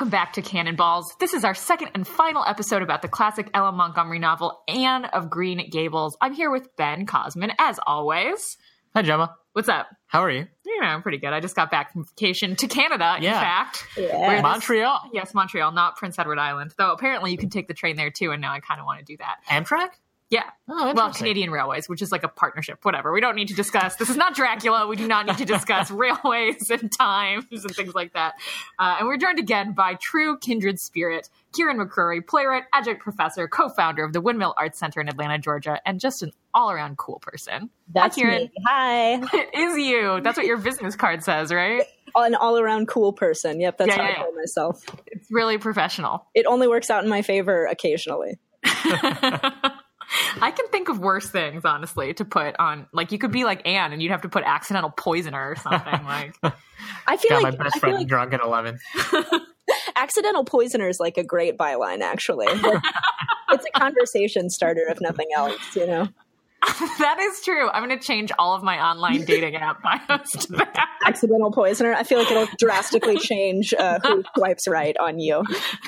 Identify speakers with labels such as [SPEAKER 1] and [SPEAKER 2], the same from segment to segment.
[SPEAKER 1] Welcome back to Cannonballs. This is our second and final episode about the classic Ella Montgomery novel, Anne of Green Gables. I'm here with Ben Cosman, as always.
[SPEAKER 2] Hi, Gemma.
[SPEAKER 1] What's up?
[SPEAKER 2] How are you?
[SPEAKER 1] I'm pretty good. I just got back from vacation to Canada, in fact.
[SPEAKER 2] Yeah. Montreal.
[SPEAKER 1] Yes, Montreal, not Prince Edward Island. Though apparently you can take the train there too, and now I kind of want to do that.
[SPEAKER 2] Amtrak?
[SPEAKER 1] Yeah.
[SPEAKER 2] Oh,
[SPEAKER 1] well, Canadian Railways, which is like a partnership, whatever. We don't need to discuss. This is not Dracula. We do not need to discuss railways and times and things like that. And we're joined again by true kindred spirit, Kieran McCrory, playwright, adjunct professor, co-founder of the Windmill Arts Center in Atlanta, Georgia, and just an all-around cool person.
[SPEAKER 3] That's
[SPEAKER 1] Hi, Kieran.
[SPEAKER 3] me. Hi.
[SPEAKER 1] It is you. That's what your business card says, right?
[SPEAKER 3] An all-around cool person. Yep, that's how I call myself.
[SPEAKER 1] It's really professional.
[SPEAKER 3] It only works out in my favor occasionally.
[SPEAKER 1] I can think of worse things, honestly, to put on. Like, you could be like Anne, and you'd have to put accidental poisoner or something. Like,
[SPEAKER 3] I feel
[SPEAKER 2] got
[SPEAKER 3] like
[SPEAKER 2] my best friend drunk at 11.
[SPEAKER 3] Accidental poisoner is like a great byline, actually. It's a conversation starter, if nothing else. You know.
[SPEAKER 1] That is true. I'm going to change all of my online dating app bios to that.
[SPEAKER 3] Accidental poisoner. I feel like it'll drastically change who swipes right on you.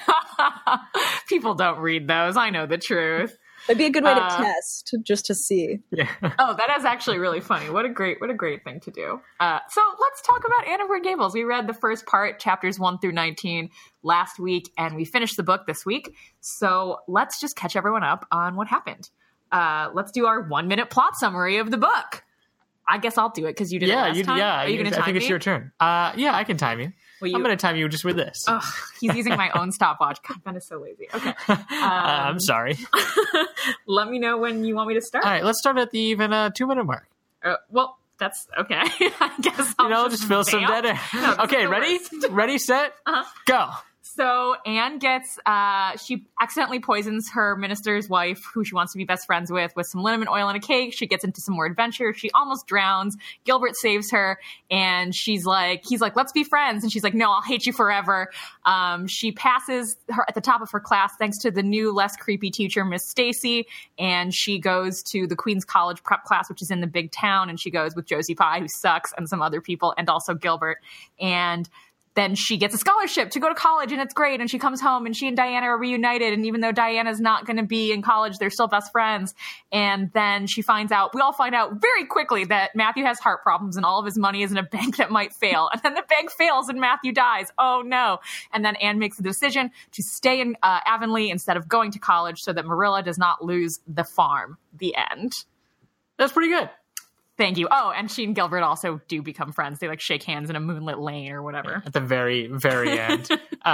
[SPEAKER 1] People don't read those. I know the truth.
[SPEAKER 3] It'd be a good way to test, just to see.
[SPEAKER 2] Yeah.
[SPEAKER 1] Oh, that is actually really funny. What a great thing to do. So let's talk about Anne of Green Gables. We read the first part, chapters 1 through 19, last week, and we finished the book this week. So let's just catch everyone up on what happened. Let's do our 1-minute plot summary of the book. I guess I'll do it because you did it last time.
[SPEAKER 2] Yeah,
[SPEAKER 1] Are you going to time me?
[SPEAKER 2] I think it's your turn. Yeah, I can time you. I'm going to time you just with this.
[SPEAKER 1] Oh, he's using my own stopwatch. God, Ben is so lazy. Okay.
[SPEAKER 2] I'm sorry.
[SPEAKER 1] Let me know when you want me to start.
[SPEAKER 2] All right, let's start at the even 2-minute mark.
[SPEAKER 1] Well, that's okay. I guess I'll
[SPEAKER 2] just fill some dead air. No, okay, ready? Ready, set, go.
[SPEAKER 1] So Anne gets, she accidentally poisons her minister's wife, who she wants to be best friends with some liniment oil in a cake. She gets into some more adventure. She almost drowns. Gilbert saves her, and he's like, let's be friends. And she's like, no, I'll hate you forever. She passes her at the top of her class thanks to the new, less creepy teacher, Miss Stacy, and she goes to the Queen's College prep class, which is in the big town, and she goes with Josie Pye, who sucks, and some other people, and also Gilbert. And then she gets a scholarship to go to college, and it's great. And she comes home, and she and Diana are reunited. And even though Diana's not going to be in college, they're still best friends. And then we all find out very quickly that Matthew has heart problems, and all of his money is in a bank that might fail. And then the bank fails, and Matthew dies. Oh, no. And then Anne makes the decision to stay in Avonlea instead of going to college so that Marilla does not lose the farm. The end.
[SPEAKER 2] That's pretty good.
[SPEAKER 1] Thank you. Oh, and she and Gilbert also do become friends. They shake hands in a moonlit lane or whatever.
[SPEAKER 2] At the very, very end.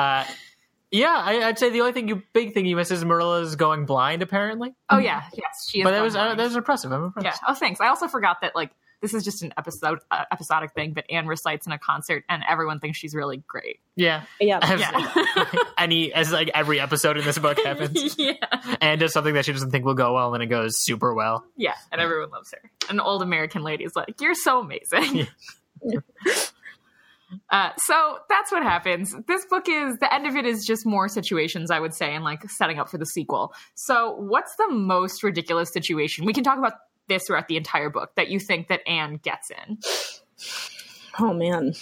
[SPEAKER 2] I'd say the only big thing you miss is Marilla's going blind, apparently.
[SPEAKER 1] Oh, yeah. Yes, she is.
[SPEAKER 2] But that was impressive. I'm impressed.
[SPEAKER 1] Yeah. Oh, thanks. I also forgot that, this is just an episodic thing, but Anne recites in a concert, and everyone thinks she's really great.
[SPEAKER 3] Yeah.
[SPEAKER 2] As every episode in this book happens.
[SPEAKER 1] Yeah.
[SPEAKER 2] And does something that she doesn't think will go well, and it goes super well.
[SPEAKER 1] Yeah, and everyone loves her. An old American lady is like, you're so amazing. Yeah. So that's what happens. This book the end of it is just more situations, I would say, and setting up for the sequel. So what's the most ridiculous situation? We can talk about this throughout the entire book that you think that Anne gets in.
[SPEAKER 3] Oh, man.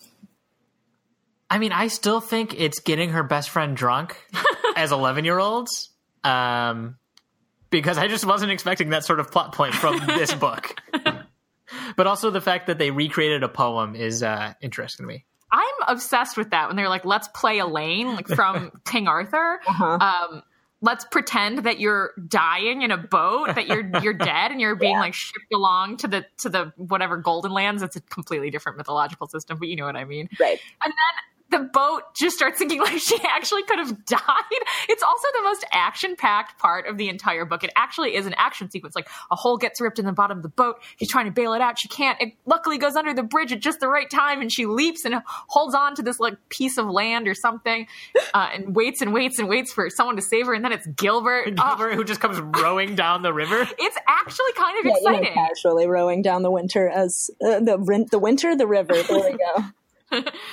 [SPEAKER 2] I mean, I still think it's getting her best friend drunk as 11-year-olds. Because I just wasn't expecting that sort of plot point from this book. But also the fact that they recreated a poem is interesting to me.
[SPEAKER 1] I'm obsessed with that when they're like, let's play Elaine, from King Arthur. Let's pretend that you're dying in a boat, that you're dead, and you're being shipped along to the whatever Golden Lands. It's a completely different mythological system, but you know what I mean.
[SPEAKER 3] Right.
[SPEAKER 1] And then the boat just starts sinking like she actually could have died. It's also the most action-packed part of the entire book. It actually is an action sequence. A hole gets ripped in the bottom of the boat. She's trying to bail it out. She can't. It luckily goes under the bridge at just the right time, and she leaps and holds on to this piece of land or something, and waits and waits and waits for someone to save her. And then it's Gilbert.
[SPEAKER 2] Who just comes rowing down the river.
[SPEAKER 1] It's actually kind of exciting.
[SPEAKER 3] Casually rowing down the winter as the river. There we go.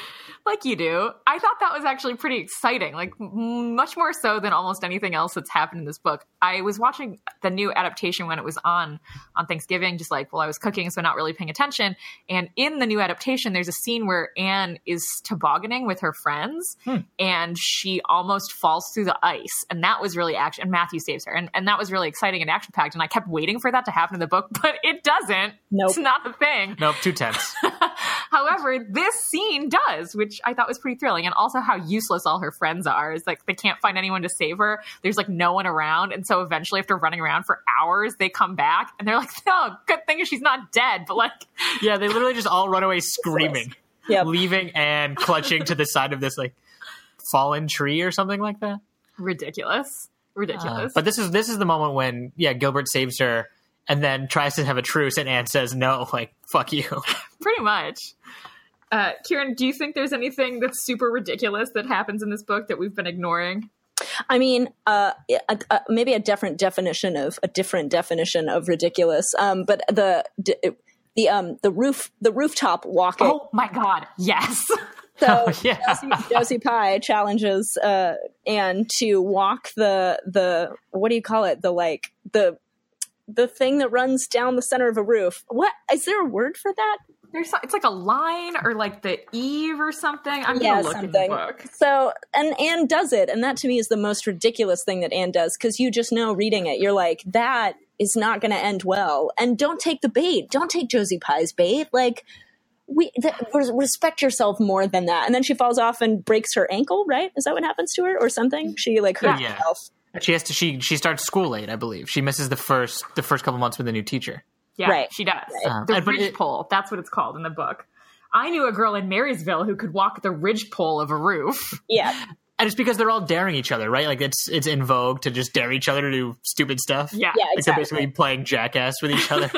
[SPEAKER 1] like you do, I thought that was actually pretty exciting, like much more so than almost anything else that's happened in this book. I was watching the new adaptation when it was on Thanksgiving, just like while I was cooking, so not really paying attention. And in the new adaptation, there's a scene where Anne is tobogganing with her friends, and she almost falls through the ice. And that was really action. And Matthew saves her. And that was really exciting and action-packed. And I kept waiting for that to happen in the book, but it doesn't.
[SPEAKER 3] Nope.
[SPEAKER 1] It's not the thing.
[SPEAKER 2] Nope, too tense.
[SPEAKER 1] However, this scene does, which I thought was pretty thrilling. And also how useless all her friends are. Is like they can't find anyone to save her. There's like no one around. And so eventually after running around for hours, they come back and they're like, oh, good thing she's not dead. But like...
[SPEAKER 2] Yeah, they literally just all run away screaming, leaving Anne clutching to the side of this like fallen tree or something like that.
[SPEAKER 1] Ridiculous.
[SPEAKER 2] But this is the moment when, Gilbert saves her and then tries to have a truce and Anne says, no, like, fuck you.
[SPEAKER 1] Pretty much. Kieran, do you think there's anything that's super ridiculous that happens in this book that we've been ignoring?
[SPEAKER 3] I mean, maybe a different definition of ridiculous. But the rooftop walking.
[SPEAKER 1] Oh my God. Yes.
[SPEAKER 3] So Josie Pye challenges Anne to walk the what do you call it? The thing that runs down the center of a roof. What is there a word for that?
[SPEAKER 1] It's like a line or like the eave or something. I'm gonna look in the book.
[SPEAKER 3] So and Anne does it, and that to me is the most ridiculous thing that Anne does, because you just know reading it, you're like, that is not going to end well. And don't take the bait. Don't take Josie Pye's bait. Like, respect yourself more than that. And then she falls off and breaks her ankle, right? Is that what happens to her or something? She like hurt herself.
[SPEAKER 2] She starts school late, I believe. She misses the first couple months with the new teacher.
[SPEAKER 1] Yeah, right. She does. Right. The ridge pole, that's what it's called in the book. I knew a girl in Marysville who could walk the ridge pole of a roof.
[SPEAKER 3] Yeah.
[SPEAKER 2] And it's because they're all daring each other, right? Like it's in vogue to just dare each other to do stupid stuff.
[SPEAKER 1] Yeah,
[SPEAKER 3] exactly.
[SPEAKER 2] Like they're basically playing Jackass with each other.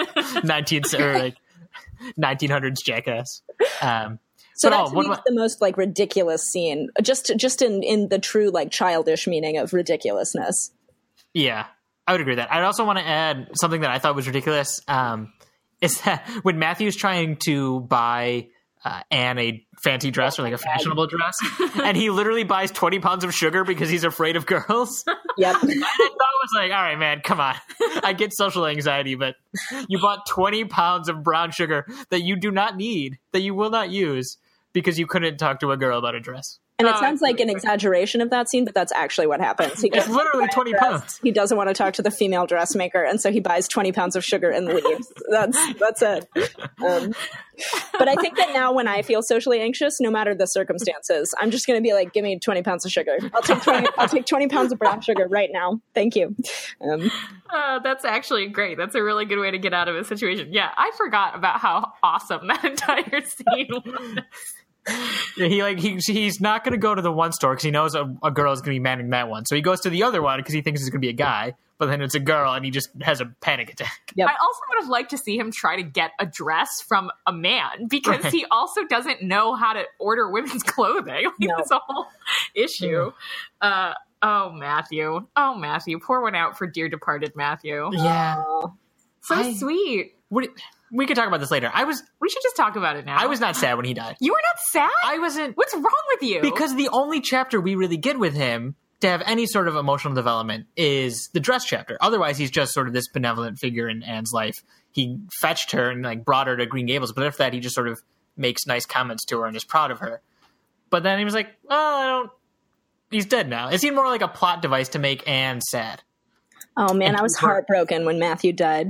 [SPEAKER 2] 1900s Jackass.
[SPEAKER 3] So that's the most like ridiculous scene, just in the true like childish meaning of ridiculousness.
[SPEAKER 2] Yeah, I would agree with that. I'd also want to add something that I thought was ridiculous. Is that when Matthew's trying to buy Anne a fancy dress or like a fashionable dress, and he literally buys 20 pounds of sugar because he's afraid of girls.
[SPEAKER 3] Yep.
[SPEAKER 2] I thought it was like, all right, man, come on. I get social anxiety, but you bought 20 pounds of brown sugar that you do not need, that you will not use because you couldn't talk to a girl about a dress.
[SPEAKER 3] And it sounds like an exaggeration of that scene, but that's actually what happens.
[SPEAKER 2] It's literally 20 pounds.
[SPEAKER 3] He doesn't want to talk to the female dressmaker, and so he buys 20 pounds of sugar and leaves. That's it. But I think that now when I feel socially anxious, no matter the circumstances, I'm just going to be like, give me 20 pounds of sugar. I'll take 20 pounds of brown sugar right now. Thank you.
[SPEAKER 1] That's actually great. That's a really good way to get out of a situation. Yeah, I forgot about how awesome that entire scene was.
[SPEAKER 2] Yeah, he's not going to go to the one store because he knows a girl is going to be manning that one. So he goes to the other one because he thinks it's going to be a guy, but then it's a girl and he just has a panic attack.
[SPEAKER 3] Yep.
[SPEAKER 1] I also would have liked to see him try to get a dress from a man because he also doesn't know how to order women's clothing. That's a whole issue. Oh, Matthew, pour one out for dear departed Matthew.
[SPEAKER 2] Yeah.
[SPEAKER 1] So sweet.
[SPEAKER 2] We could talk about this later.
[SPEAKER 1] We should just talk about it now.
[SPEAKER 2] I was not sad when he died.
[SPEAKER 1] You were not sad?
[SPEAKER 2] I wasn't.
[SPEAKER 1] What's wrong with you?
[SPEAKER 2] Because the only chapter we really get with him to have any sort of emotional development is the dress chapter. Otherwise, he's just sort of this benevolent figure in Anne's life. He fetched her and like brought her to Green Gables, but after that, he just sort of makes nice comments to her and is proud of her. But then he was like, he's dead now. It seemed more like a plot device to make Anne sad.
[SPEAKER 3] Oh man, I was heartbroken when Matthew died.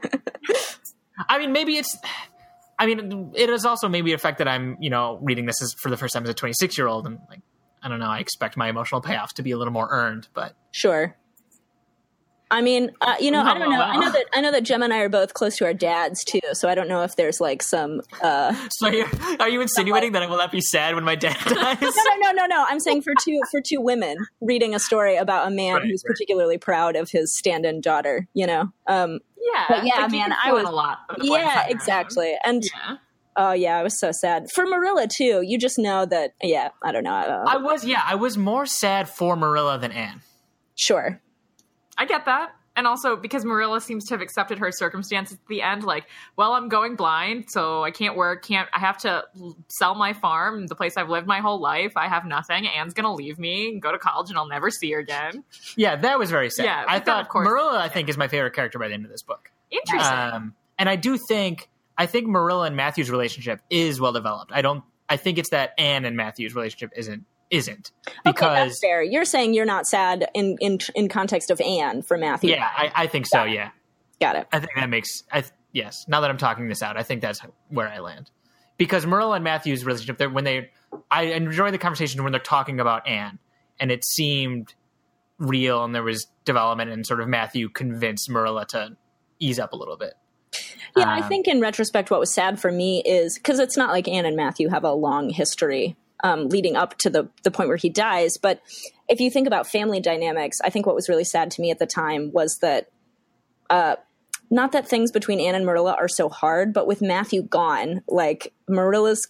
[SPEAKER 2] I mean, it is also maybe a fact that I'm, reading this for the first time as a 26-year-old, and like, I don't know, I expect my emotional payoffs to be a little more earned, but
[SPEAKER 3] sure. I mean, I don't know. I know that Gemma and I are both close to our dads too, so I don't know if there's like some.
[SPEAKER 2] So are you insinuating that I will not be sad when my dad dies?
[SPEAKER 3] No. I'm saying for two women reading a story about a man who's particularly proud of his stand-in daughter.
[SPEAKER 1] Yeah,
[SPEAKER 3] but yeah, like man, I was
[SPEAKER 1] a lot.
[SPEAKER 3] Yeah, exactly, and oh yeah, I was so sad for Marilla too. You just know that. Yeah, I don't know.
[SPEAKER 2] I was more sad for Marilla than Anne.
[SPEAKER 3] Sure,
[SPEAKER 1] I get that. And also because Marilla seems to have accepted her circumstances at the end, like, well, I'm going blind, so I can't work, I have to sell my farm, the place I've lived my whole life. I have nothing. Anne's going to leave me and go to college and I'll never see her again.
[SPEAKER 2] Yeah, that was very sad.
[SPEAKER 1] Yeah,
[SPEAKER 2] I thought
[SPEAKER 1] of course.
[SPEAKER 2] Marilla, I think, is my favorite character by the end of this book.
[SPEAKER 1] Interesting.
[SPEAKER 2] And I think Marilla and Matthew's relationship is well developed. I think it's that Anne and Matthew's relationship isn't. Because
[SPEAKER 3] okay, that's fair. You're saying you're not sad in context of Anne for Matthew.
[SPEAKER 2] Yeah, I think so. Yeah,
[SPEAKER 3] got it.
[SPEAKER 2] I think that makes. Yes. Now that I'm talking this out, I think that's where I land. Because Marilla and Matthew's relationship, I enjoy the conversation when they're talking about Anne, and it seemed real, and there was development, and sort of Matthew convinced Marilla to ease up a little bit.
[SPEAKER 3] Yeah, I think in retrospect, what was sad for me is because it's not like Anne and Matthew have a long history leading up to the point where he dies. But if you think about family dynamics, I think what was really sad to me at the time was that not that things between Anne and Marilla are so hard, but with Matthew gone, like Marilla's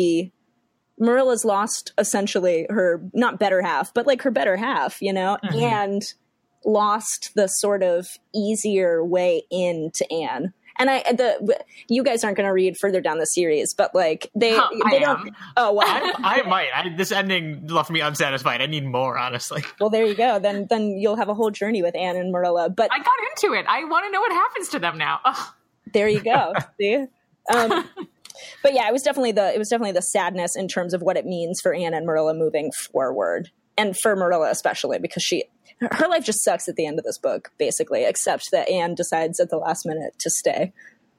[SPEAKER 3] lost essentially her not better half, but like her better half, you know, and lost the sort of easier way into Anne. And you guys aren't going to read further down the series, but like they don't. Oh, wow.
[SPEAKER 2] I might. This ending left me unsatisfied. I need more, honestly.
[SPEAKER 3] Well, there you go. Then you'll have a whole journey with Anne and Marilla. But
[SPEAKER 1] I got into it. I want to know what happens to them now. Ugh.
[SPEAKER 3] There you go. See. But yeah, it was definitely the sadness in terms of what it means for Anne and Marilla moving forward, and for Marilla especially because her life just sucks at the end of this book, basically, except that Anne decides at the last minute to stay.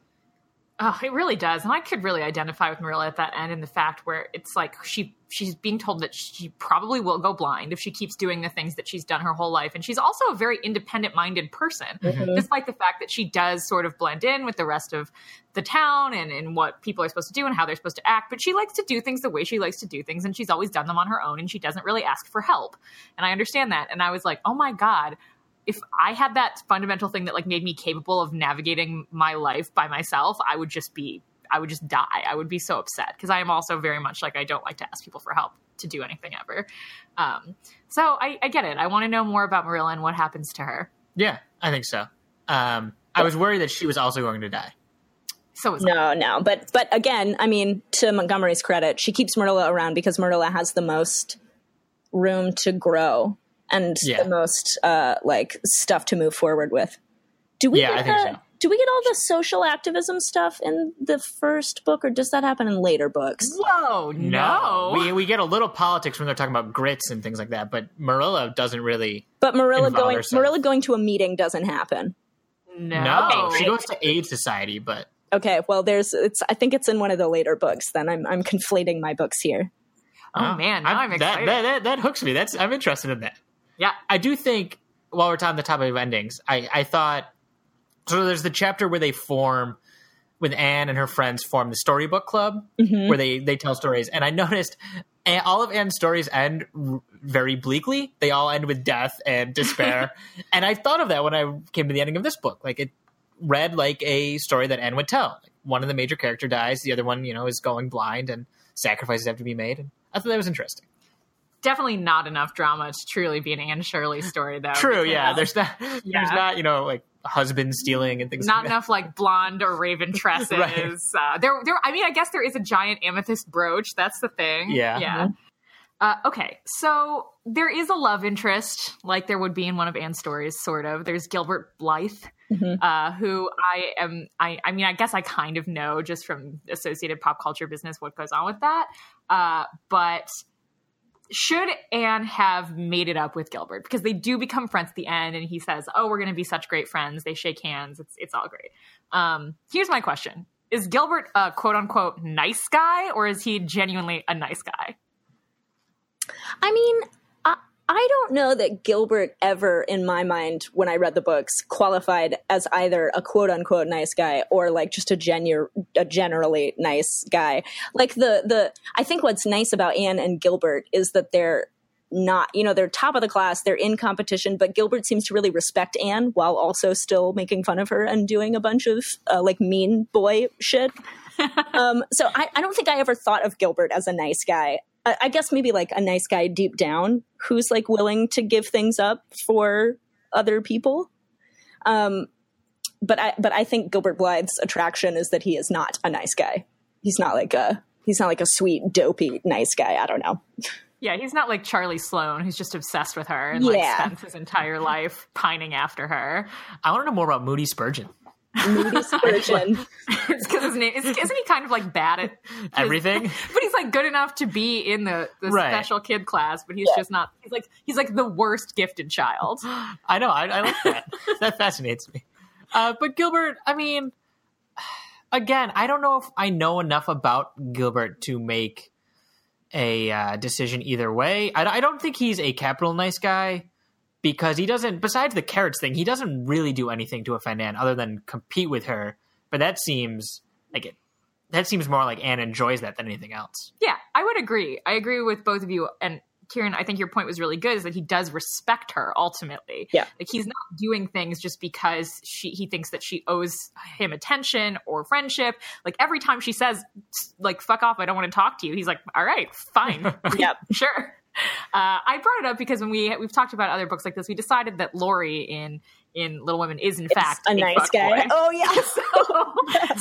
[SPEAKER 1] Oh, it really does. And I could really identify with Marilla at that end in the fact where it's like she's being told that she probably will go blind if she keeps doing the things that she's done her whole life. And she's also a very independent-minded person, despite the fact that she does sort of blend in with the rest of the town and what people are supposed to do and how they're supposed to act. But she likes to do things the way she likes to do things, and she's always done them on her own, and she doesn't really ask for help. And I understand that. And I was like, oh my God, if I had that fundamental thing that like made me capable of navigating my life by myself, I would just die. I would be so upset because I am also very much like, I don't like to ask people for help to do anything ever. So I get it. I want to know more about Marilla and what happens to her.
[SPEAKER 2] Yeah, I think so. I was worried that she was also going to die.
[SPEAKER 3] So was no. But again, I mean, to Montgomery's credit, she keeps Marilla around because Marilla has the most room to grow and the most like stuff to move forward with. Do we get all the social activism stuff in the first book, or does that happen in later books?
[SPEAKER 1] Whoa, no.
[SPEAKER 2] We get a little politics when they're talking about grits and things like that, but Marilla doesn't really.
[SPEAKER 3] But Marilla going to a meeting doesn't happen.
[SPEAKER 1] No.
[SPEAKER 2] She goes to Aid Society, but
[SPEAKER 3] okay. Well, I think it's in one of the later books. Then I'm conflating my books here.
[SPEAKER 1] Oh man, now I'm excited.
[SPEAKER 2] That hooks me. I'm interested in that.
[SPEAKER 1] Yeah,
[SPEAKER 2] I do think while we're on the topic of endings, I thought so. There's the chapter where they form with Anne and her friends form the storybook club where they tell stories, and I noticed all of Anne's stories end very bleakly. They all end with death and despair, and I thought of that when I came to the ending of this book. Like it read like a story that Anne would tell. Like one of the major character dies, the other one, is going blind, and sacrifices have to be made. And I thought that was interesting.
[SPEAKER 1] Definitely not enough drama to truly be an Anne Shirley story, though.
[SPEAKER 2] True, yeah. There's not, like husband stealing and things.
[SPEAKER 1] Not
[SPEAKER 2] like
[SPEAKER 1] enough like blonde or raven tresses.
[SPEAKER 2] Right.
[SPEAKER 1] I guess there is a giant amethyst brooch. That's the thing.
[SPEAKER 2] Yeah.
[SPEAKER 1] Okay, so there is a love interest, like there would be in one of Anne's stories, sort of. There's Gilbert Blythe, who I guess I kind of know just from associated pop culture business what goes on with that. But should Anne have made it up with Gilbert? Because they do become friends at the end, and he says, oh, we're going to be such great friends. They shake hands. It's all great. Here's my question. Is Gilbert a quote-unquote nice guy, or is he genuinely a nice guy?
[SPEAKER 3] I mean, I don't know that Gilbert ever, in my mind, when I read the books, qualified as either a quote-unquote nice guy or like just a generally nice guy. Like I think what's nice about Anne and Gilbert is that they're not, they're top of the class, they're in competition, but Gilbert seems to really respect Anne while also still making fun of her and doing a bunch of like mean boy shit. So I don't think I ever thought of Gilbert as a nice guy. I guess maybe like a nice guy deep down who's like willing to give things up for other people. But I think Gilbert Blythe's attraction is that he is not a nice guy. He's not like a sweet, dopey, nice guy. I don't know.
[SPEAKER 1] Yeah, he's not like Charlie Sloane, who's just obsessed with her and like spends his entire life pining after her.
[SPEAKER 2] I want to know more about Moody Spurgeon.
[SPEAKER 3] Moody Spurgeon.
[SPEAKER 1] It's because his name isn't he kind of like bad at
[SPEAKER 2] everything?
[SPEAKER 1] But he's like good enough to be in the special kid class, but he's just not. He's like the worst gifted child.
[SPEAKER 2] I know. I like that. That fascinates me. But Gilbert, I mean, again, I don't know if I know enough about Gilbert to make a decision either way. I don't think he's a capital nice guy because he doesn't, besides the carrots thing, he doesn't really do anything to offend Anne other than compete with her. But that seems like it. That seems more like Anne enjoys that than anything else.
[SPEAKER 1] Yeah, I would agree. I agree with both of you. And Kieran, I think your point was really good, is that he does respect her ultimately.
[SPEAKER 3] Yeah.
[SPEAKER 1] Like he's not doing things just because he thinks that she owes him attention or friendship. Like every time she says, like, fuck off, I don't want to talk to you, he's like, all right, fine.
[SPEAKER 3] Yep.
[SPEAKER 1] Sure. I brought it up because when we've talked about other books like this, we decided that Laurie in Little Women is in fact
[SPEAKER 3] a nice guy.
[SPEAKER 1] Boy.
[SPEAKER 3] Oh yeah.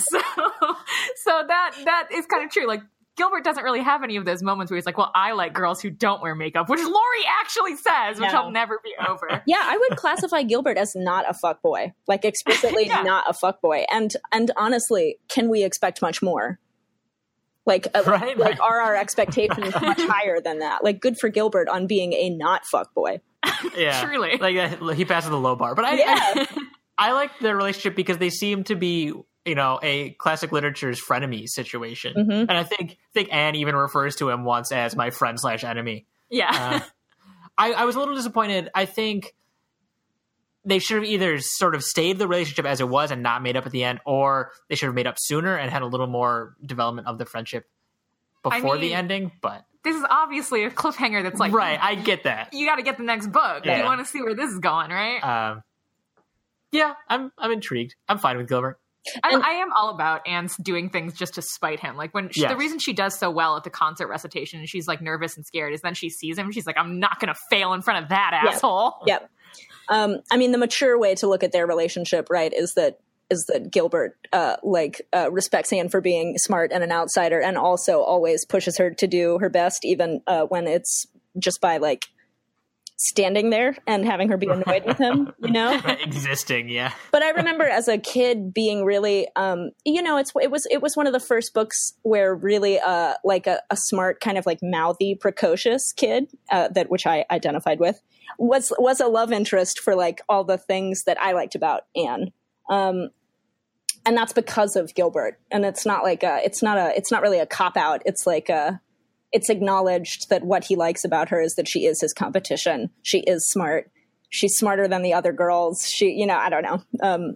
[SPEAKER 1] So that is kind of true. Like Gilbert doesn't really have any of those moments where he's like, well, I like girls who don't wear makeup, which Laurie actually says, which I'll never be over.
[SPEAKER 3] Yeah, I would classify Gilbert as not a fuckboy, like explicitly not a fuckboy. And honestly, can we expect much more? Like,
[SPEAKER 2] right.
[SPEAKER 3] Are our expectations much higher than that? Like, good for Gilbert on being a not fuckboy.
[SPEAKER 2] Yeah,
[SPEAKER 1] truly.
[SPEAKER 2] Like he passes the low bar. But I like their relationship because they seem to be, a classic literature's frenemy situation.
[SPEAKER 3] Mm-hmm.
[SPEAKER 2] And I think Anne even refers to him once as my friend/enemy.
[SPEAKER 1] Yeah.
[SPEAKER 2] I was a little disappointed. I think they should have either sort of stayed the relationship as it was and not made up at the end, or they should have made up sooner and had a little more development of the friendship before the ending. But
[SPEAKER 1] this is obviously a cliffhanger that's like,
[SPEAKER 2] right, I get that.
[SPEAKER 1] You got to get the next book.
[SPEAKER 2] Yeah.
[SPEAKER 1] You want to see where this is going, right?
[SPEAKER 2] Yeah, I'm intrigued. I'm fine with Gilbert.
[SPEAKER 1] I am all about Anne's doing things just to spite him. Like when the reason she does so well at the concert recitation and she's like nervous and scared is then she sees him and she's like, I'm not going to fail in front of that asshole.
[SPEAKER 3] Yep. I mean, the mature way to look at their relationship, right, is that Gilbert respects Anne for being smart and an outsider, and also always pushes her to do her best, even when it's just by like standing there and having her be annoyed with him,
[SPEAKER 2] existing. Yeah.
[SPEAKER 3] But I remember as a kid being really, it was one of the first books where really like a smart kind of like mouthy, precocious kid which I identified with was a love interest for like all the things that I liked about Anne. And that's because of Gilbert. And it's not like it's not really a cop out. It's like it's acknowledged that what he likes about her is that she is his competition. She is smart. She's smarter than the other girls. I don't know.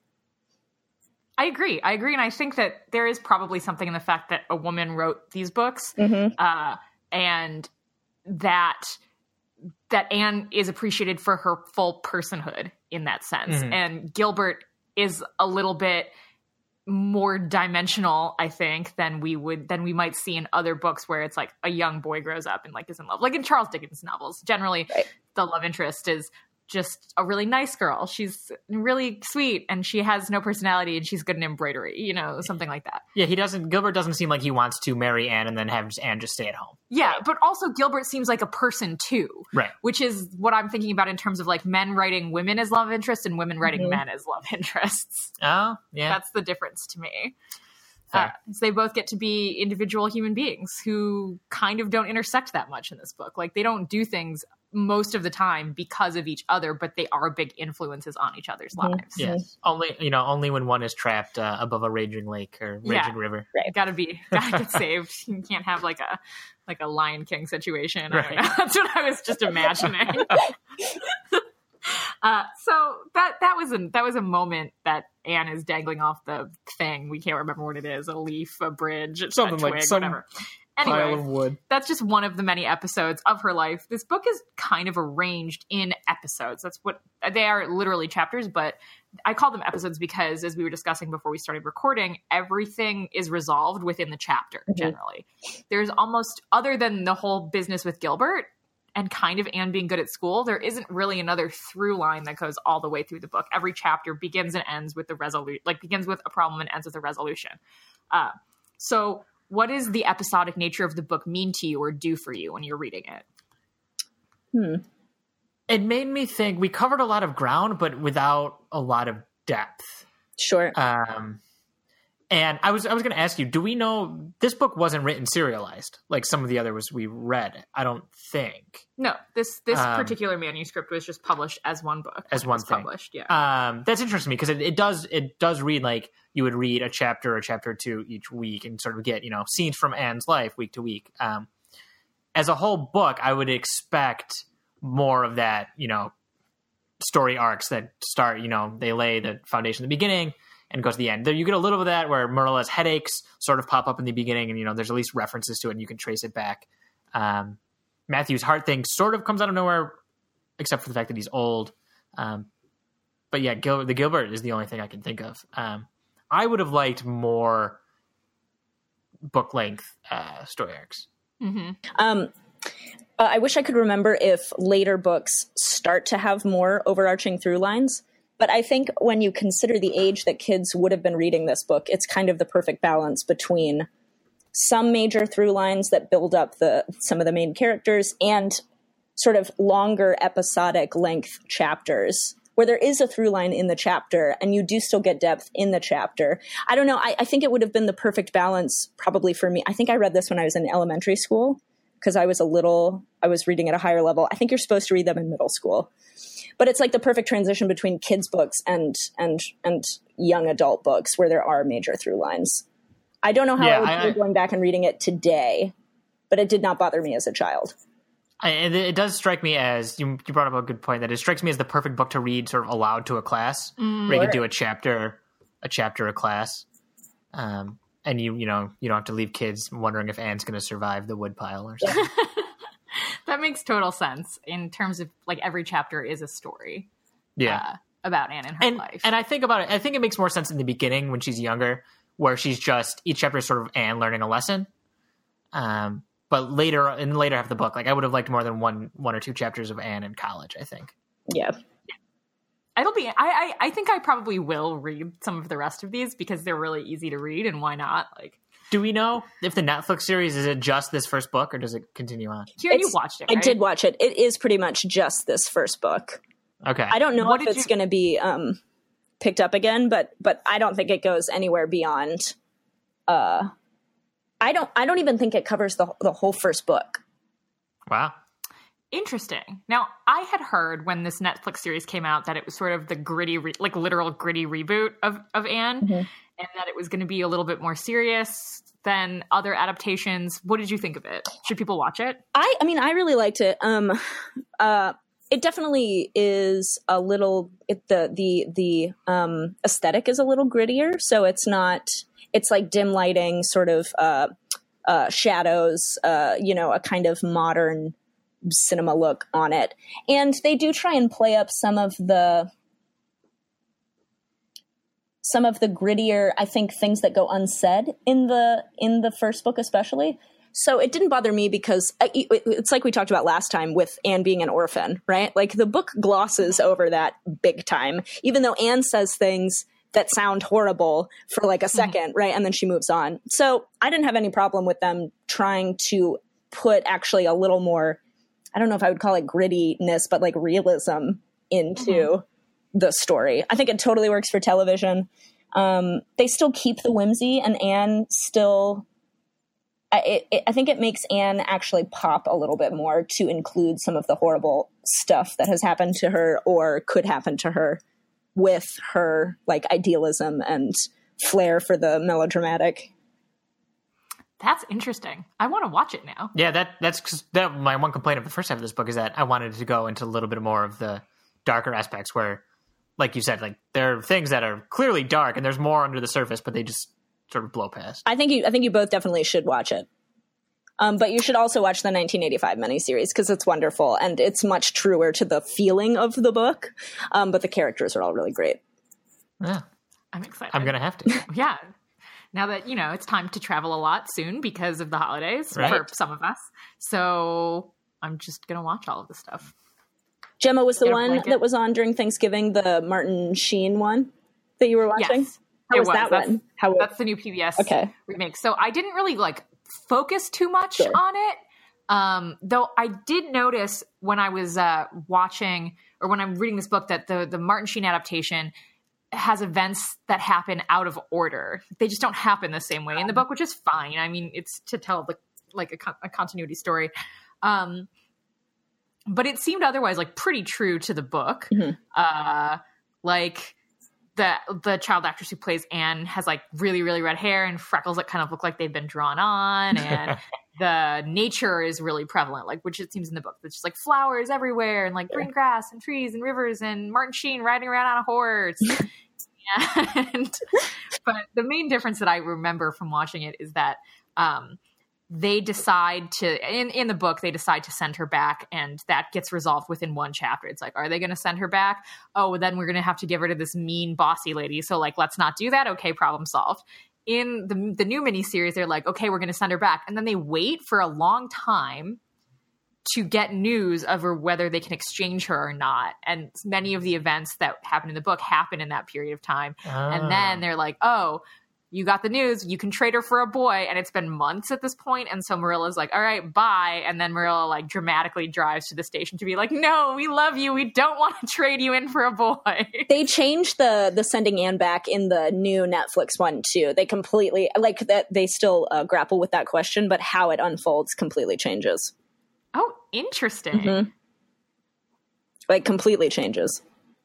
[SPEAKER 1] I agree. And I think that there is probably something in the fact that a woman wrote these books, and that Anne is appreciated for her full personhood in that sense.
[SPEAKER 2] Mm-hmm.
[SPEAKER 1] And Gilbert is a little bit more dimensional, I think, than we might see in other books where it's like a young boy grows up and like is in love. Like in Charles Dickens novels, generally the love interest is just a really nice girl. She's really sweet and she has no personality and she's good in embroidery, something like that.
[SPEAKER 2] Yeah, Gilbert doesn't seem like he wants to marry Anne and then have Anne just stay at home.
[SPEAKER 1] Yeah, but also Gilbert seems like a person too.
[SPEAKER 2] Right.
[SPEAKER 1] Which is what I'm thinking about in terms of like men writing women as love interests and women writing men as love interests.
[SPEAKER 2] Oh, yeah.
[SPEAKER 1] That's the difference to me. So they both get to be individual human beings who kind of don't intersect that much in this book. Like they don't do things most of the time because of each other, but they are big influences on each other's lives.
[SPEAKER 2] Yes. Only when one is trapped above a raging lake or raging river.
[SPEAKER 1] Right. Gotta get saved. You can't have like a Lion King situation. I don't know. That's what I was just imagining. So that was a moment that Anne is dangling off the thing. We can't remember what it is. A leaf, a bridge,
[SPEAKER 2] something
[SPEAKER 1] a twig,
[SPEAKER 2] like some
[SPEAKER 1] whatever.
[SPEAKER 2] Pile
[SPEAKER 1] Anyway,
[SPEAKER 2] of wood.
[SPEAKER 1] that's just one of the many episodes of her life. This book is kind of arranged in episodes. That's what they are, literally chapters, but I call them episodes because, as we were discussing before we started recording, everything is resolved within the chapter, generally. There's almost, other than the whole business with Gilbert and kind of Anne being good at school, there isn't really another through line that goes all the way through the book. Every chapter begins and ends with begins with a problem and ends with a resolution. So what does the episodic nature of the book mean to you or do for you when you're reading it?
[SPEAKER 2] It made me think we covered a lot of ground, but without a lot of depth.
[SPEAKER 3] Sure.
[SPEAKER 2] And I was going to ask you, do we know this book wasn't written serialized like some of the others we read? I don't think.
[SPEAKER 1] No, this particular manuscript was just published as one book.
[SPEAKER 2] As one thing.
[SPEAKER 1] Published, yeah.
[SPEAKER 2] That's interesting because it does read like you would read a chapter or chapter two each week and sort of get, scenes from Anne's life week to week. As a whole book, I would expect more of that, story arcs that start, they lay the foundation at the beginning and go to the end. There you get a little bit of that where Marilla's headaches sort of pop up in the beginning and, there's at least references to it and you can trace it back. Matthew's heart thing sort of comes out of nowhere, except for the fact that he's old. But yeah, the Gilbert is the only thing I can think of. I would have liked more book length story arcs.
[SPEAKER 1] Mm-hmm.
[SPEAKER 3] I wish I could remember if later books start to have more overarching through lines. But I think when you consider the age that kids would have been reading this book, it's kind of the perfect balance between some major through lines that build up some of the main characters and sort of longer episodic length chapters where there is a through line in the chapter and you do still get depth in the chapter. I don't know. I think it would have been the perfect balance probably for me. I think I read this when I was in elementary school because I was reading at a higher level. I think you're supposed to read them in middle school. But it's like the perfect transition between kids' books and young adult books where there are major through lines. I don't know how I would be going back and reading it today, but it did not bother me as a child.
[SPEAKER 2] It does strike me as, you brought up a good point, that it strikes me as the perfect book to read sort of aloud to a class, where you can do a chapter a class. And you don't have to leave kids wondering if Anne's going to survive the woodpile or something.
[SPEAKER 1] That makes total sense in terms of like every chapter is a story.
[SPEAKER 2] Yeah.
[SPEAKER 1] About Anne and her life.
[SPEAKER 2] And I think about it, I think it makes more sense in the beginning when she's younger, where she's just, each chapter is sort of Anne learning a lesson. But later, in the later half of the book, like I would have liked more than one or two chapters of Anne in college, I think.
[SPEAKER 3] Yeah.
[SPEAKER 1] I think I probably will read some of the rest of these because they're really easy to read, and why not? Like,
[SPEAKER 2] do we know if the Netflix series, is it just this first book or does it continue on?
[SPEAKER 1] Kieran, you watched it, right?
[SPEAKER 3] I did watch it. It is pretty much just this first book.
[SPEAKER 2] Okay.
[SPEAKER 3] I don't know if it's going to be picked up again, but I don't think it goes anywhere beyond. I don't even think it covers the whole first book.
[SPEAKER 2] Wow.
[SPEAKER 1] Interesting. Now, I had heard when this Netflix series came out that it was sort of the gritty, literal gritty reboot of Anne, and that it was going to be a little bit more serious than other adaptations. What did you think of it? Should people watch it? I
[SPEAKER 3] mean, I really liked it. It definitely is a little. The aesthetic is a little grittier, so it's not. It's like dim lighting, sort of shadows. A kind of modern cinema look on it, and they do try and play up some of the grittier, I think, things that go unsaid in the first book, especially. So it didn't bother me because it's like we talked about last time with Anne being an orphan, right? Like the book glosses over that big time, even though Anne says things that sound horrible for like a second, right? And then she moves on. So I didn't have any problem with them trying to put actually a little more, I don't know if I would call it grittiness, but like realism into the story. I think it totally works for television. They still keep the whimsy, and Anne still, I think it makes Anne actually pop a little bit more to include some of the horrible stuff that has happened to her or could happen to her with her like idealism and flair for the melodramatic.
[SPEAKER 1] That's interesting. I want to watch it now.
[SPEAKER 2] Yeah, that's my one complaint of the first half of this book is that I wanted to go into a little bit more of the darker aspects where, like you said, like there are things that are clearly dark and there's more under the surface, but they just sort of blow past.
[SPEAKER 3] I think you both definitely should watch it. But you should also watch the 1985 miniseries because it's wonderful and it's much truer to the feeling of the book. But the characters are all really great.
[SPEAKER 2] Yeah.
[SPEAKER 1] I'm excited.
[SPEAKER 2] I'm going to have to.
[SPEAKER 1] Yeah. Now that, it's time to travel a lot soon because of the holidays for some of us. So I'm just gonna watch all of this stuff.
[SPEAKER 3] Gemma was the
[SPEAKER 1] Get a
[SPEAKER 3] one
[SPEAKER 1] blanket.
[SPEAKER 3] that was on during Thanksgiving, the Martin Sheen one that you were watching?
[SPEAKER 1] Yes,
[SPEAKER 3] How
[SPEAKER 1] it
[SPEAKER 3] was that
[SPEAKER 1] That's-
[SPEAKER 3] one? How
[SPEAKER 1] That's the new PBS
[SPEAKER 3] Okay.
[SPEAKER 1] remake. So I didn't really like focus too much
[SPEAKER 3] Sure.
[SPEAKER 1] on it. Though I did notice when I was watching or when I'm reading this book that the Martin Sheen adaptation has events that happen out of order. They just don't happen the same way in the book, which is fine. I mean, it's to tell a continuity story. But it seemed otherwise like pretty true to the book. Like the child actress who plays Anne has like really, really red hair and freckles that kind of look like they've been drawn on. And the nature is really prevalent, like, which it seems in the book. It's just like flowers everywhere and like green grass and trees and rivers and Martin Sheen riding around on a horse. But the main difference that I remember from watching it is that they decide to, in the book, they decide to send her back, and that gets resolved within one chapter. It's like, are they going to send her back? Oh, well, then we're going to have to give her to this mean, bossy lady. So, like, let's not do that. Okay, problem solved. In the new miniseries, they're like, okay, we're going to send her back. And then they wait for a long time to get news of her whether they can exchange her or not. And many of the events that happen in the book happen in that period of time. And then they're like, oh, you got the news, you can trade her for a boy. And it's been months at this point. And so Marilla's like, all right, bye. And then Marilla like dramatically drives to the station to be like, no, we love you. We don't want to trade you in for a boy.
[SPEAKER 3] They changed the sending Anne back in the new Netflix one too. They completely, like, that they still grapple with that question, but how it unfolds completely changes.
[SPEAKER 1] Oh, interesting.
[SPEAKER 3] Mm-hmm. Like, completely changes.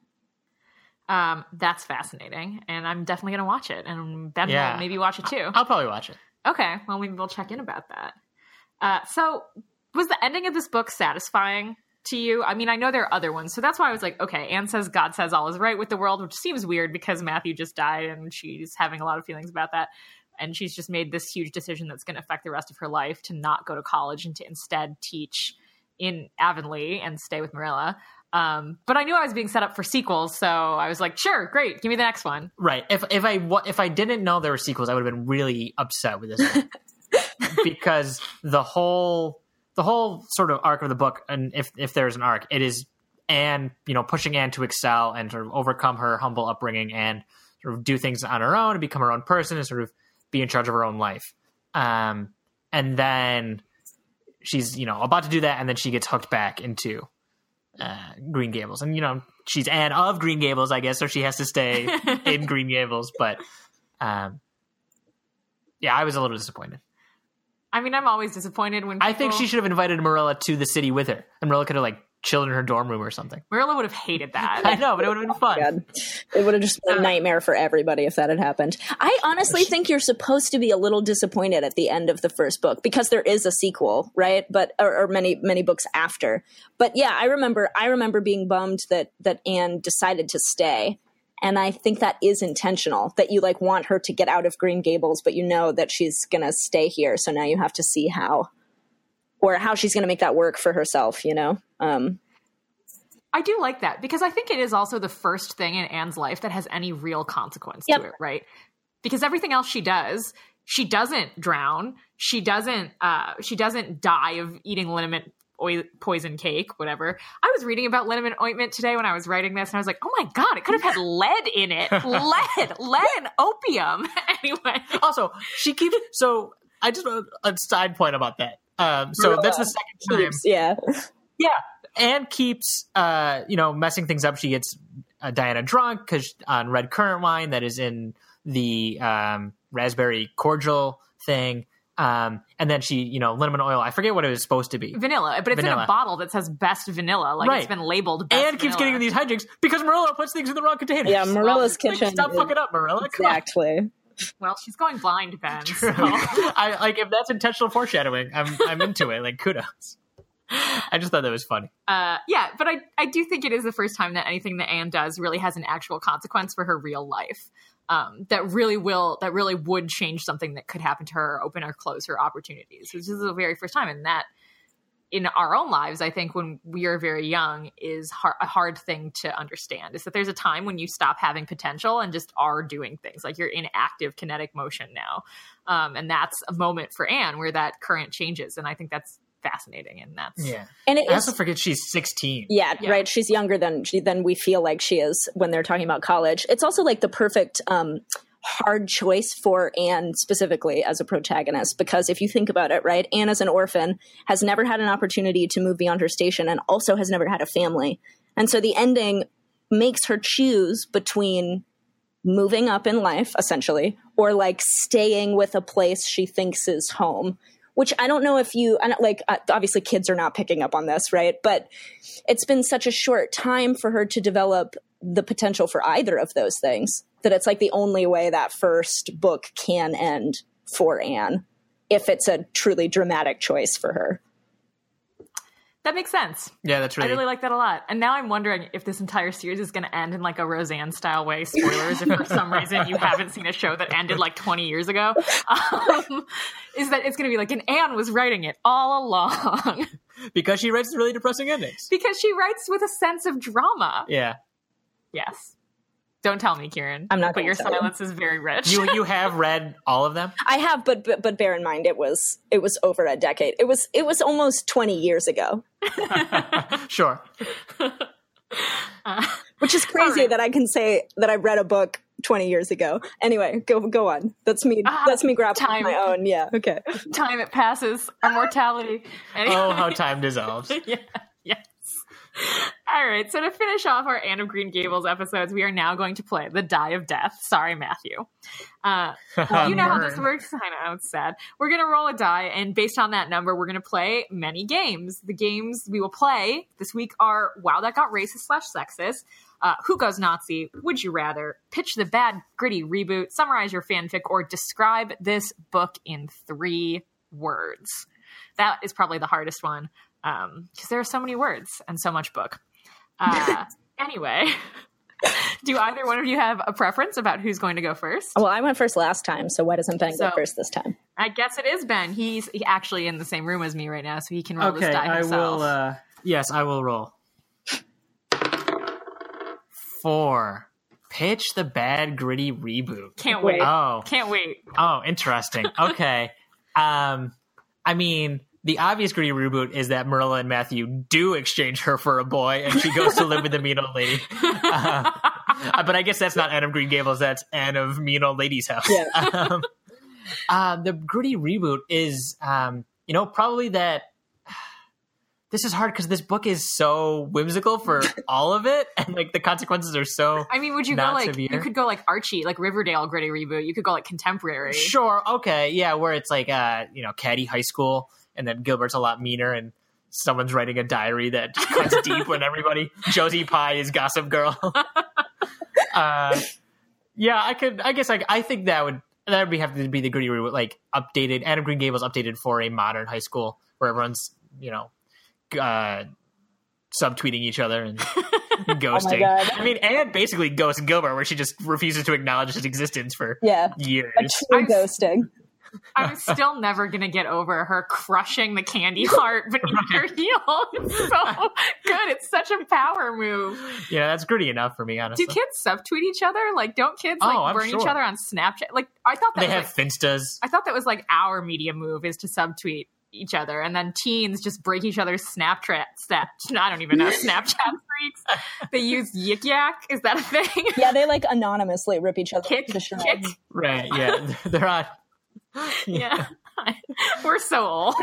[SPEAKER 1] That's fascinating. And I'm definitely going to watch it. And Ben
[SPEAKER 2] Yeah.
[SPEAKER 1] will maybe watch it too.
[SPEAKER 2] I'll probably watch it.
[SPEAKER 1] Okay, well, maybe we'll check in about that. So was the ending of this book satisfying to you? I mean, I know there are other ones, so that's why I was like, okay, Anne says God says all is right with the world, which seems weird because Matthew just died and she's having a lot of feelings about that. And she's just made this huge decision that's going to affect the rest of her life to not go to college and to instead teach in Avonlea and stay with Marilla. But I knew I was being set up for sequels, so I was like, sure, great, give me the next one.
[SPEAKER 2] Right. If I didn't know there were sequels, I would have been really upset with this one. Because the whole sort of arc of the book, and if there's an arc, it is Anne, pushing Anne to excel and sort of overcome her humble upbringing and sort of do things on her own and become her own person and sort of be in charge of her own life. And then she's, about to do that, and then she gets hooked back into Green Gables. And, she's Anne of Green Gables, I guess, so she has to stay in Green Gables. But, yeah, I was a little disappointed.
[SPEAKER 1] I mean, I'm always disappointed when people...
[SPEAKER 2] I think she should have invited Marilla to the city with her. And Marilla could have, chilled in her dorm room or something.
[SPEAKER 1] Marilla would have hated that.
[SPEAKER 2] I know, but it would have been fun.
[SPEAKER 3] God. It would have just been a nightmare for everybody if that had happened. I honestly think you're supposed to be a little disappointed at the end of the first book because there is a sequel, right? But or many books after. But yeah, I remember being bummed that Anne decided to stay. And I think that is intentional, that you want her to get out of Green Gables, but you know that she's going to stay here. So now you have to see how she's going to make that work for herself,
[SPEAKER 1] I do like that because I think it is also the first thing in Anne's life that has any real consequence to it, right? Because everything else she does, she doesn't drown. She doesn't die of eating liniment poison cake, whatever. I was reading about liniment ointment today when I was writing this, and I was like, oh my God, it could have had lead in it. Lead and opium. Anyway.
[SPEAKER 2] Also, she keeps, so I just want a side point about that. So that's the second time.
[SPEAKER 3] Yeah.
[SPEAKER 2] Yeah. Anne keeps, messing things up. She gets Diana drunk on red currant wine that is in the raspberry cordial thing. And then she, liniment oil. I forget what it was supposed to be.
[SPEAKER 1] Vanilla, but it's in a bottle that says best vanilla.
[SPEAKER 2] Right.
[SPEAKER 1] It's been labeled best
[SPEAKER 2] Anne keeps getting these hijinks because Marilla puts things in the wrong containers.
[SPEAKER 3] Yeah, Marilla's kitchen.
[SPEAKER 2] Stop fucking up, Marilla.
[SPEAKER 3] Exactly.
[SPEAKER 1] Well, she's going blind, Ben. So.
[SPEAKER 2] I if that's intentional foreshadowing, I'm into it. Kudos. I just thought that was funny.
[SPEAKER 1] Yeah, but I do think it is the first time that anything that Anne does really has an actual consequence for her real life. That really would change something that could happen to her, or open or close her opportunities. This is the very first time, and that in our own lives, I think when we are very young is a hard thing to understand, is that there's a time when you stop having potential and just are doing things. Like you're in active kinetic motion now. And that's a moment for Anne where that current changes. And I think that's fascinating, and that's
[SPEAKER 3] And it
[SPEAKER 2] I
[SPEAKER 3] is,
[SPEAKER 2] also forget she's 16.
[SPEAKER 3] yeah, right. She's younger than we feel like she is when they're talking about college. It's also like the perfect hard choice for Anne specifically as a protagonist, because if you think about it, right, Anne as an orphan has never had an opportunity to move beyond her station and also has never had a family. And so the ending makes her choose between moving up in life, essentially, or like staying with a place she thinks is home, which I don't know if you, obviously kids are not picking up on this, right? But it's been such a short time for her to develop the potential for either of those things that it's like the only way that first book can end for Anne, if it's a truly dramatic choice for her.
[SPEAKER 1] That makes sense.
[SPEAKER 2] Yeah, that's really...
[SPEAKER 1] I really like that a lot. And now I'm wondering if this entire series is going to end in like a Roseanne-style way. Spoilers, if for some reason you haven't seen a show that ended like 20 years ago. Is that it's going to be like, and Anne was writing it all along.
[SPEAKER 2] Because she writes really depressing endings.
[SPEAKER 1] Because she writes with a sense of drama.
[SPEAKER 2] Yeah.
[SPEAKER 1] Yes. Don't tell me, Kieran.
[SPEAKER 3] I'm not.
[SPEAKER 1] But your silence is very rich.
[SPEAKER 2] You have read all of them?
[SPEAKER 3] I have, but bear in mind it was over a decade. It was almost 20 years ago.
[SPEAKER 2] Sure.
[SPEAKER 3] Which is crazy
[SPEAKER 1] right.
[SPEAKER 3] that I can say that I read a book 20 years ago. Anyway, go on. That's me. That's me grappling with my own. Yeah. Okay.
[SPEAKER 1] Time it passes. Our mortality. Anyway.
[SPEAKER 2] Oh, how time dissolves.
[SPEAKER 1] Yeah. Yes. All right. So to finish off our Anne of Green Gables episodes, we are now going to play the Die of Death. Sorry, Matthew. You know how this works. I know, it's sad. We're going to roll a die, and based on that number, we're going to play many games. The games we will play this week are Wow, That Got Racist/Sexist, Who Goes Nazi, Would You Rather, Pitch the Bad Gritty Reboot, Summarize Your Fanfic, or Describe This Book in 3 words. That is probably the hardest one. Because there are so many words and so much book. Anyway, do either one of you have a preference about who's going to go first?
[SPEAKER 3] Well, I went first last time, so why doesn't Ben go first this time?
[SPEAKER 1] I guess it is Ben. He's actually in the same room as me right now, so he can roll this die himself.
[SPEAKER 2] I will. Yes, I will roll. 4. Pitch the Bad Gritty Reboot.
[SPEAKER 1] Can't wait.
[SPEAKER 2] Oh,
[SPEAKER 1] can't wait.
[SPEAKER 2] Oh, interesting. Okay. I mean, the obvious gritty reboot is that Marilla and Matthew do exchange her for a boy, and she goes to live with the mean old lady. But I guess that's not Anne of Green Gables. That's Anne of Mean Old Lady's House.
[SPEAKER 3] Yeah.
[SPEAKER 2] The gritty reboot is, probably that. This is hard because this book is so whimsical for all of it, and like the consequences are so.
[SPEAKER 1] I mean, would you go like severe. You could go like Archie, like Riverdale gritty reboot. You could go like contemporary.
[SPEAKER 2] Sure, okay, yeah, where it's like Caddy High School, and then Gilbert's a lot meaner, and someone's writing a diary that cuts deep when everybody. Josie Pye is Gossip Girl. Yeah, I could. I guess I think that would have to be the gritty reboot, like updated. Anne of Green Gables updated for a modern high school where everyone's subtweeting each other and ghosting.
[SPEAKER 3] Oh
[SPEAKER 2] I mean, Anne basically ghosts Gilbert, where she just refuses to acknowledge his existence for years.
[SPEAKER 3] A true ghosting.
[SPEAKER 1] I'm still never going to get over her crushing the candy heart beneath her heel. It's so good. It's such a power move.
[SPEAKER 2] Yeah, that's gritty enough for me, honestly.
[SPEAKER 1] Do kids subtweet each other? Like, don't kids burn each other on Snapchat? Like, I thought that
[SPEAKER 2] they have Finstas.
[SPEAKER 1] I thought that was like our media move is to subtweet each other, and then teens just break each other's Snapchat. I don't even know, Snapchat streaks. They use Yik Yak. Is that a thing?
[SPEAKER 3] Yeah, they like anonymously rip each other
[SPEAKER 1] kick.
[SPEAKER 2] Right? Yeah, they're on.
[SPEAKER 1] Yeah. We're so old.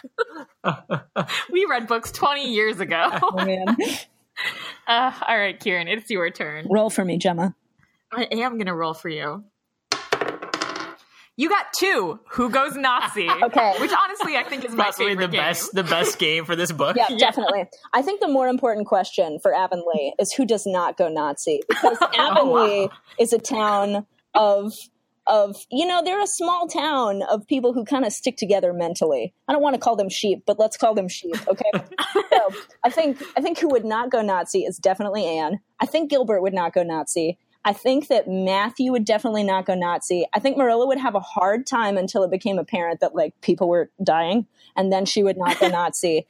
[SPEAKER 1] We read books 20 years ago.
[SPEAKER 3] Oh, man.
[SPEAKER 1] All right, Kieran, it's your turn.
[SPEAKER 3] Roll for me, Gemma.
[SPEAKER 1] I am going to roll for you. You got 2. Who Goes Nazi?
[SPEAKER 3] Okay.
[SPEAKER 1] Which honestly I think is my favorite game.
[SPEAKER 2] The best game for this book.
[SPEAKER 3] Yeah, definitely. I think the more important question for Avonlea is who does not go Nazi. Because Avonlea is a town of they're a small town of people who kind of stick together mentally. I don't want to call them sheep, but let's call them sheep, okay? So I think who would not go Nazi is definitely Anne. I think Gilbert would not go Nazi. I think that Matthew would definitely not go Nazi. I think Marilla would have a hard time until it became apparent that like people were dying, and then she would not go Nazi.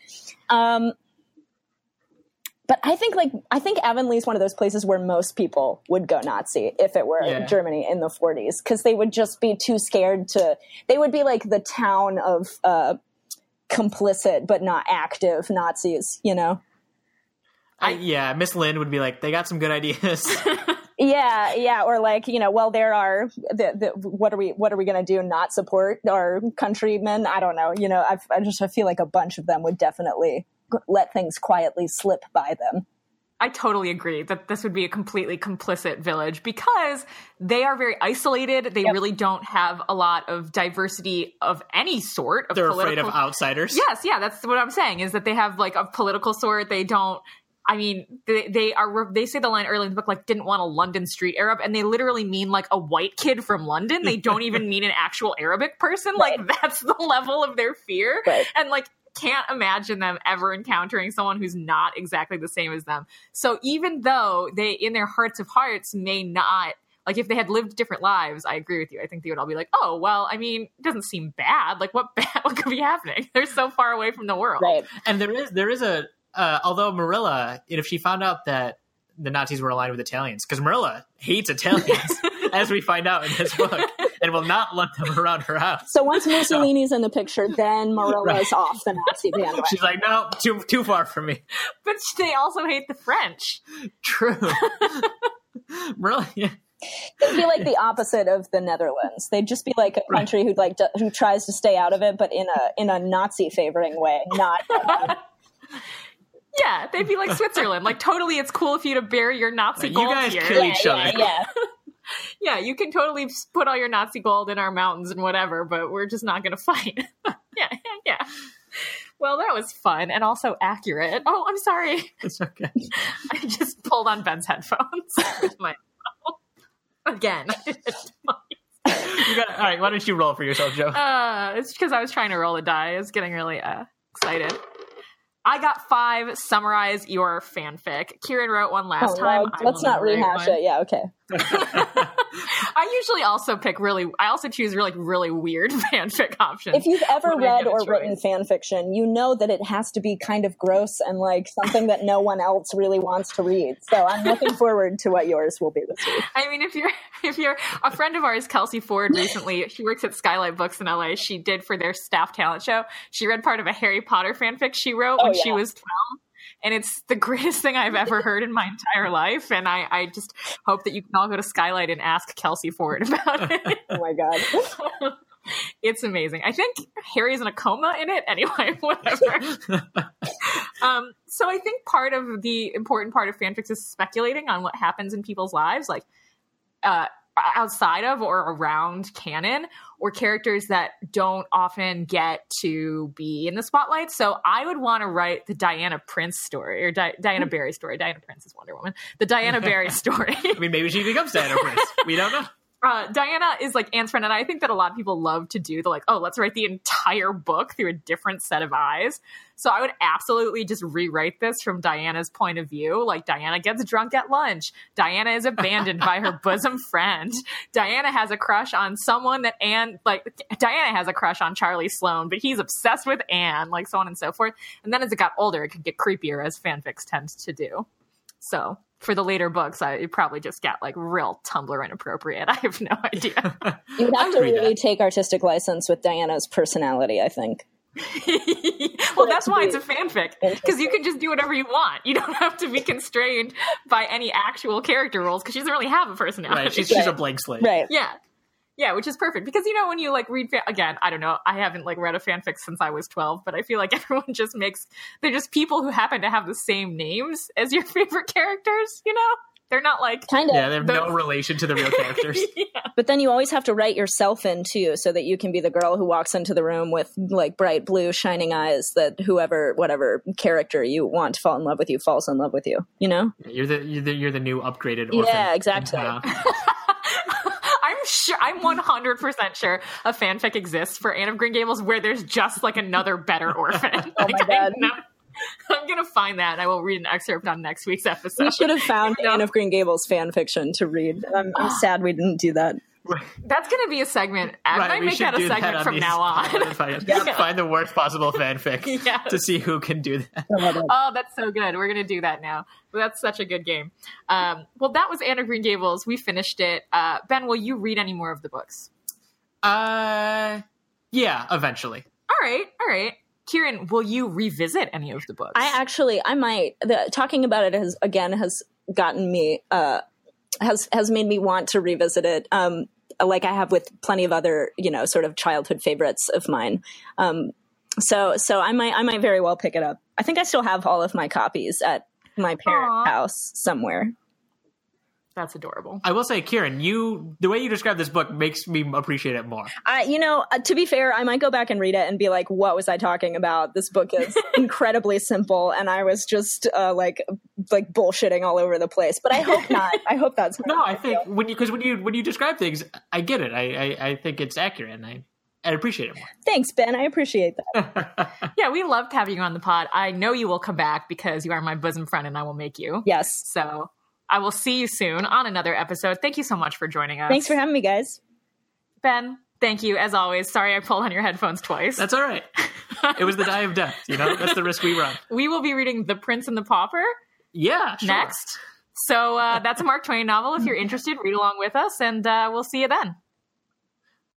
[SPEAKER 3] But I think Avonlea is one of those places where most people would go Nazi if it were Germany in the 40s, because they would just be too scared to. They would be like the town of complicit but not active Nazis, you know?
[SPEAKER 2] Yeah, Miss Lind would be like, they got some good ideas.
[SPEAKER 3] Yeah, or like, you know, well, there are what are we going to do? Not support our countrymen? I don't know. You know, I feel like a bunch of them would definitely let things quietly slip by them.
[SPEAKER 1] I totally agree that this would be a completely complicit village because they are very isolated. They really don't have a lot of diversity of any sort.
[SPEAKER 2] They're afraid of outsiders.
[SPEAKER 1] Yes, yeah, that's what I'm saying, is that they have like a political sort. They don't. I mean, they say the line early in the book, like, didn't want a London street Arab, and they literally mean like a white kid from London. They don't even mean an actual Arabic person.
[SPEAKER 3] Right.
[SPEAKER 1] Like, that's the level of their fear.
[SPEAKER 3] Right.
[SPEAKER 1] And like, can't imagine them ever encountering someone who's not exactly the same as them. So even though they, in their hearts of hearts, may not, like, if they had lived different lives, I agree with you. I think they would all be like, oh, well, I mean, it doesn't seem bad. Like, what could be happening? They're so far away from the world.
[SPEAKER 3] Right.
[SPEAKER 2] And there is a, although Marilla, if she found out that the Nazis were aligned with Italians, because Marilla hates Italians, as we find out in this book, and will not let them around her house.
[SPEAKER 3] So once Mussolini's in the picture, then Marilla's off the Nazi bandwagon.
[SPEAKER 2] She's like, no, too far from me.
[SPEAKER 1] But they also hate the French.
[SPEAKER 2] True. Marilla, yeah.
[SPEAKER 3] They'd be like the opposite of the Netherlands. They'd just be like a country who tries to stay out of it, but in a Nazi favoring way, not.
[SPEAKER 1] Yeah, they'd be like Switzerland. Like, totally, it's cool if you to bury your Nazi gold
[SPEAKER 2] you guys
[SPEAKER 1] here.
[SPEAKER 2] kill each other.
[SPEAKER 3] Yeah.
[SPEAKER 1] Yeah, you can totally put all your Nazi gold in our mountains and whatever, but we're just not going to fight. Yeah. Well, that was fun and also accurate. Oh, I'm sorry.
[SPEAKER 2] It's okay.
[SPEAKER 1] I just pulled on Ben's headphones with my again.
[SPEAKER 2] All right, why don't you roll for yourself, Joe?
[SPEAKER 1] It's because I was trying to roll a die. I was getting really excited. I got 5. Summarize your fanfic. Kieran wrote one last time.
[SPEAKER 3] Let's not rehash it. Yeah, okay.
[SPEAKER 1] I usually also I also choose really weird fanfic options.
[SPEAKER 3] If you've ever read or written fan fiction, you know that it has to be kind of gross and like something that no one else really wants to read. So I'm looking forward to what yours will be this week.
[SPEAKER 1] I mean, if you're a friend of ours, Kelsey Ford, recently, she works at Skylight Books in LA. She did for their staff talent show. She read part of a Harry Potter fanfic she wrote when she was 12. And it's the greatest thing I've ever heard in my entire life. And I just hope that you can all go to Skylight and ask Kelsey Ford about it.
[SPEAKER 3] Oh my God.
[SPEAKER 1] It's amazing. I think Harry's in a coma in it. Anyway, whatever. So I think part of the important part of fanfics is speculating on what happens in people's lives, like outside of or around canon, or characters that don't often get to be in the spotlight. So I would want to write the Diana Prince story, or Diana Barry story. Diana Prince is Wonder Woman. The Diana Barry story.
[SPEAKER 2] I mean, maybe she becomes Diana Prince. We don't know.
[SPEAKER 1] Diana is like Anne's friend, and I think that a lot of people love to do the like, oh, let's write the entire book through a different set of eyes. So I would absolutely just rewrite this from Diana's point of view. Like, Diana gets drunk at lunch. Diana is abandoned by her bosom friend. Diana has a crush on someone that Diana has a crush on Charlie Sloane, but he's obsessed with Anne, like so on and so forth. And then as it got older, it could get creepier, as fanfics tend to do. So for the later books, it probably just got like real Tumblr inappropriate. I have no idea.
[SPEAKER 3] You would have to really take artistic license with Diana's personality, I think.
[SPEAKER 1] Well, that's why it's a fanfic, because you can just do whatever you want. You don't have to be constrained by any actual character rules, because she doesn't really have a personality.
[SPEAKER 2] Right, she's a blank slate.
[SPEAKER 3] Right.
[SPEAKER 1] Yeah, which is perfect, because when you like read again, I don't know, I haven't like read a fanfic since I was 12, but I feel like everyone just they're just people who happen to have the same names as your favorite characters. They're not like
[SPEAKER 3] kind of.
[SPEAKER 2] Yeah, they have no relation to the real characters.
[SPEAKER 1] Yeah.
[SPEAKER 3] But then you always have to write yourself in too, so that you can be the girl who walks into the room with like bright blue shining eyes, that whatever character you want to fall in love with you falls in love with you. You're
[SPEAKER 2] the new upgraded orphan.
[SPEAKER 3] Yeah, exactly.
[SPEAKER 1] I'm 100% sure a fanfic exists for Anne of Green Gables where there's just like another better orphan.
[SPEAKER 3] Oh my God.
[SPEAKER 1] I'm going to find that, and I will read an excerpt on next week's episode.
[SPEAKER 3] We should have found Anne of Green Gables fan fiction to read. I'm sad we didn't do that.
[SPEAKER 1] That's going to be a segment. I might make that a segment from now on.
[SPEAKER 2] Find the worst possible fanfic to see who can do that.
[SPEAKER 1] Oh, that's so good. We're going to do that now. That's such a good game. Well, that was Anne of Green Gables. We finished it. Ben, will you read any more of the books?
[SPEAKER 2] Yeah, eventually.
[SPEAKER 1] All right. Kieran, will you revisit any of the books?
[SPEAKER 3] I might. Talking about it has gotten me, has made me want to revisit it. Like I have with plenty of other, sort of childhood favorites of mine. So I might very well pick it up. I think I still have all of my copies at my parents' house somewhere.
[SPEAKER 1] That's adorable.
[SPEAKER 2] I will say, Kieran, the way you describe this book makes me appreciate it more.
[SPEAKER 3] To be fair, I might go back and read it and be like, what was I talking about? This book is incredibly simple, and I was just like bullshitting all over the place. But I hope not. I hope that's not.
[SPEAKER 2] No, I think when you describe things, I get it. I think it's accurate, and I appreciate it more.
[SPEAKER 3] Thanks, Ben. I appreciate that.
[SPEAKER 1] Yeah, we loved having you on the pod. I know you will come back because you are my bosom friend, and I will make you.
[SPEAKER 3] Yes.
[SPEAKER 1] So I will see you soon on another episode. Thank you so much for joining us.
[SPEAKER 3] Thanks for having me, guys.
[SPEAKER 1] Ben, thank you as always. Sorry I pulled on your headphones twice.
[SPEAKER 2] That's all right. It was the die of death. That's the risk we run.
[SPEAKER 1] We will be reading The Prince and the Pauper.
[SPEAKER 2] Yeah, sure.
[SPEAKER 1] Next. So that's a Mark Twain novel. If you're interested, read along with us, and we'll see you then.